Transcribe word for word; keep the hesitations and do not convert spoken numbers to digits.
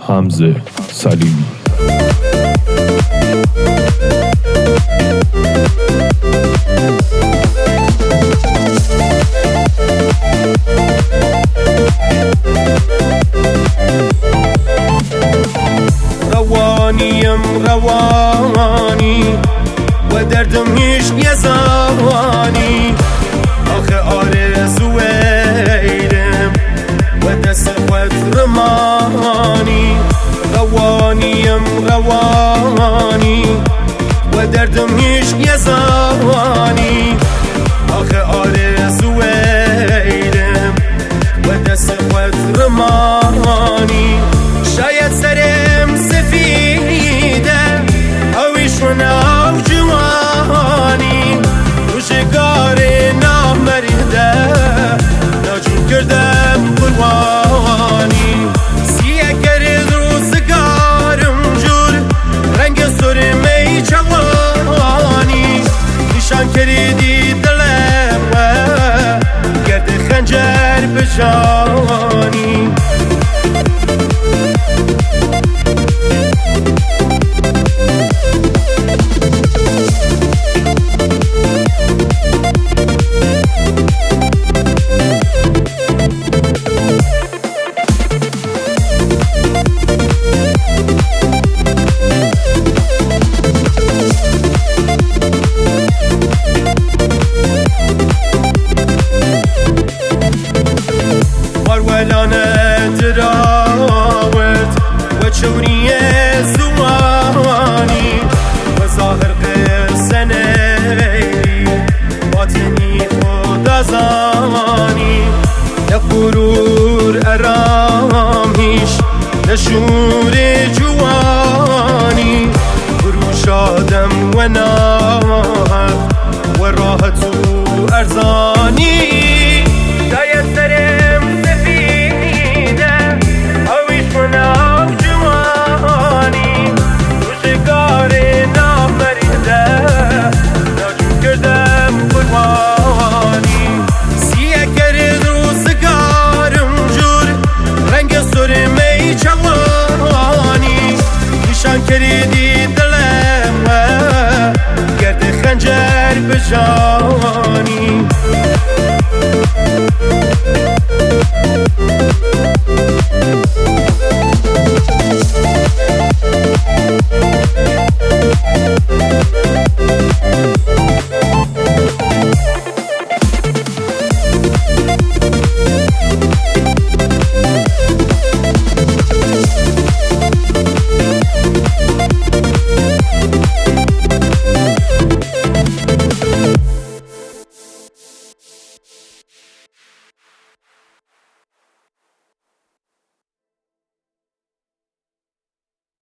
حمزه سلیمی. روانیم روانی و دردم هیچ نیزانی، آخه آرزو ایرم و دست خود رمانی. روانیم روانی و دردم هیچ نیزانی، آخه آرزو ایرم و دست خود رمانی. شاید سرم سفیده اویشون او جوانی، روشگار نامرده ناجون کردم قربانی. سیه کرد روزگارم جور رنگ سرمه جوانی، نشان کردی دلم و گرد خنجر بجانی. ولانه تراوت و چونی زوانی و ظاهر قصه نیری باطنی خدا زانی. نه غرور ارامیش نه شور جوانی، فروش آدم و ناه و راحت و ارزانی. شاید سرم کردی دلم و گرد خنجر بجانی.